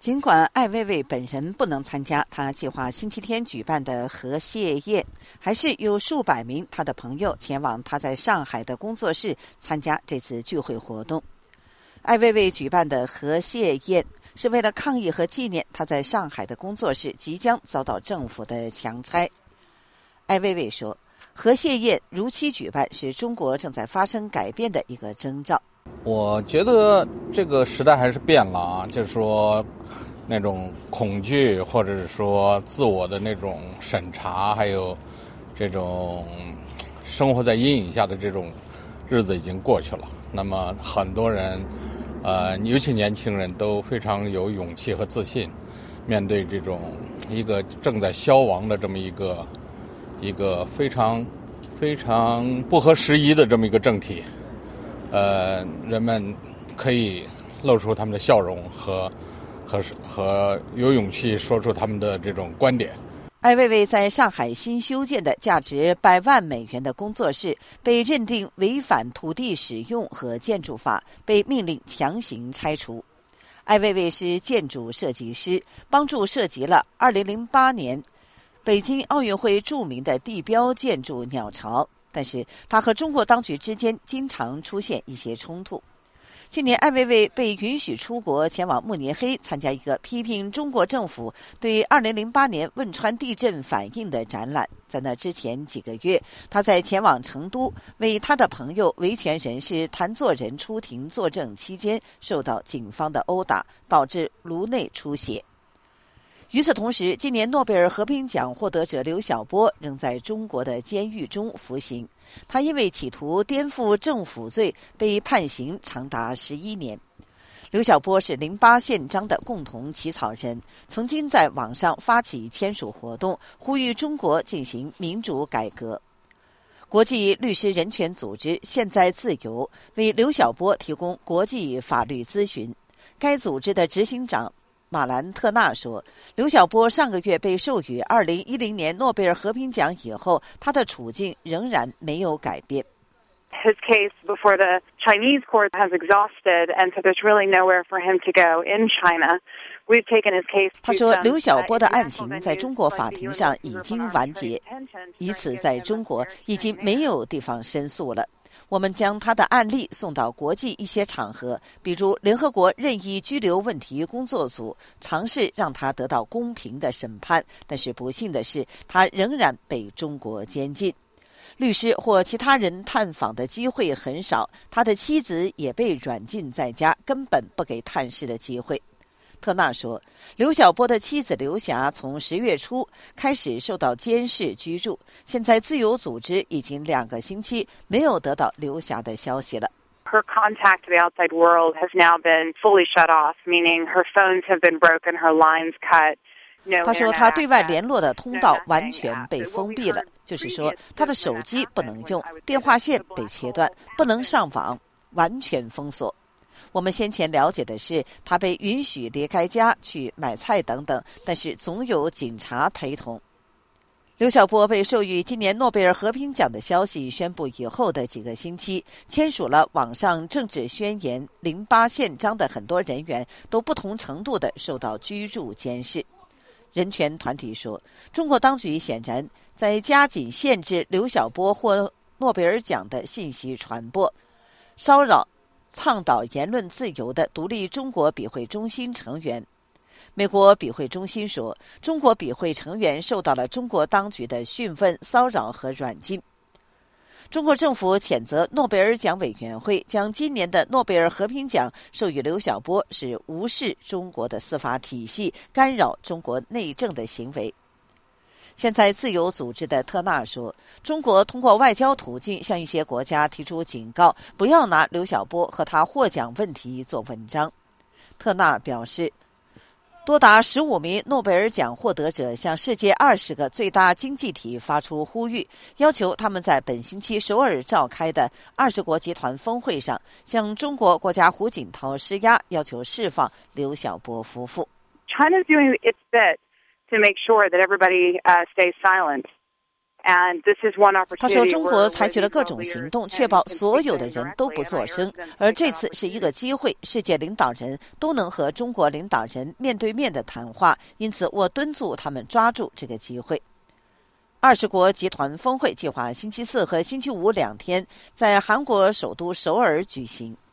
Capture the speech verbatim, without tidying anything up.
尽管艾未未本人不能参加他计划星期天举办的核谢宴，还是有数百名他的朋友前往他在上海的工作室参加这次聚会活动。艾未未举办的核谢宴是为了抗议和纪念他在上海的工作室即将遭到政府的强拆。艾未未说，核谢宴如期举办是中国正在发生改变的一个征兆。 我觉得这个时代还是变了啊，就是说那种恐惧或者是说自我的那种审查，还有这种生活在阴影下的这种日子已经过去了。那么很多人呃，尤其年轻人都非常有勇气和自信，面对这种一个正在消亡的这么一个一个非常非常不合时宜的这么一个政体。呃，人们可以露出他们的笑容和和和有勇气说出他们的这种观点。 艾未未在上海新修建的价值百万美元的工作室被认定违反土地使用和建筑法，被命令强行拆除。艾未未是建筑设计师，帮助设计了二零零八年北京奥运会著名的地标建筑鸟巢。但是他和中国当局之间经常出现一些冲突。去年，艾未未被允许出国前往慕尼黑参加一个批评中国政府对二零零八年汶川地震反应的展览。在那之前几个月，他在前往成都为他的朋友维权人士谭作人出庭作证期间，受到警方的殴打，导致颅内出血。与此同时，今年诺贝尔和平奖获得者刘晓波仍在中国的监狱中服刑。他因为企图颠覆政府罪被判刑长达十一年。刘晓波是零八宪章的共同起草人，曾经在网上发起签署活动，呼吁中国进行民主改革。国际律师人权组织现在自由为刘晓波提供国际法律咨询。该组织的执行长马兰特纳说，刘晓波上个月被授予二零一零年诺贝尔和平奖以后，他的处境仍然没有改变。 His case before the Chinese court has exhausted, and so there's really nowhere for him to go in China. We've taken his case. 他说，刘晓波的案情在中国法庭上已经完结，因此在中国已经没有地方申诉了。我们将他的案例送到国际一些场合，比如联合国任意拘留问题工作组，尝试让他得到公平的审判。但是不幸的是，他仍然被中国监禁。律师或其他人探访的机会很少，他的妻子也被软禁在家，根本不给探视的机会。特纳说，刘晓波的妻子刘霞从十月初开始受到监视居住，现在自由组织已经两个星期没有得到刘霞的消息了。 Her contact to the outside world has now been fully shut off, meaning her phones have been broken, her lines cut. 他说，他对外联络的通道完全被封闭了，就是说，他的手机不能用，电话线被切断，不能上网，完全封锁。我们先前了解的是，他被允许离开家去买菜等等，但是总有警察陪同。刘晓波被授予今年诺贝尔和平奖的消息宣布以后的几个星期，签署了网上政治宣言零八宪章的很多人员都不同程度地受到居住监视。人权团体说，中国当局显然在加紧限制刘晓波获诺贝尔奖的信息传播，骚扰倡导言论自由的独立中国笔会中心成员。美国笔会中心说，中国笔会成员受到了中国当局的讯问、骚扰和软禁。中国政府谴责诺贝尔奖委员会将今年的诺贝尔和平奖授予刘晓波是无视中国的司法体系、干扰中国内政的行为。现在自由组织的特纳说，中国通过外交途径向一些国家提出警告，不要拿刘晓波和他获奖问题做文章。特纳表示，多达十五名诺贝尔奖获得者向世界二十个最大经济体发出呼吁，要求他们在本星期首尔召开的二十国集团峰会上向中国国家胡锦涛施压，要求释放刘晓波夫妇。 China's doing its bit to make sure that everybody uh, stays silent. 他说，中国采取了各种行动，确保所有的人都不作声，而这次是一个机会，世界领导人都能和中国领导人面对面的谈话，因此我敦促他们抓住这个机会。二十国集团峰会计划星期四和星期五两天在韩国首都首尔举行。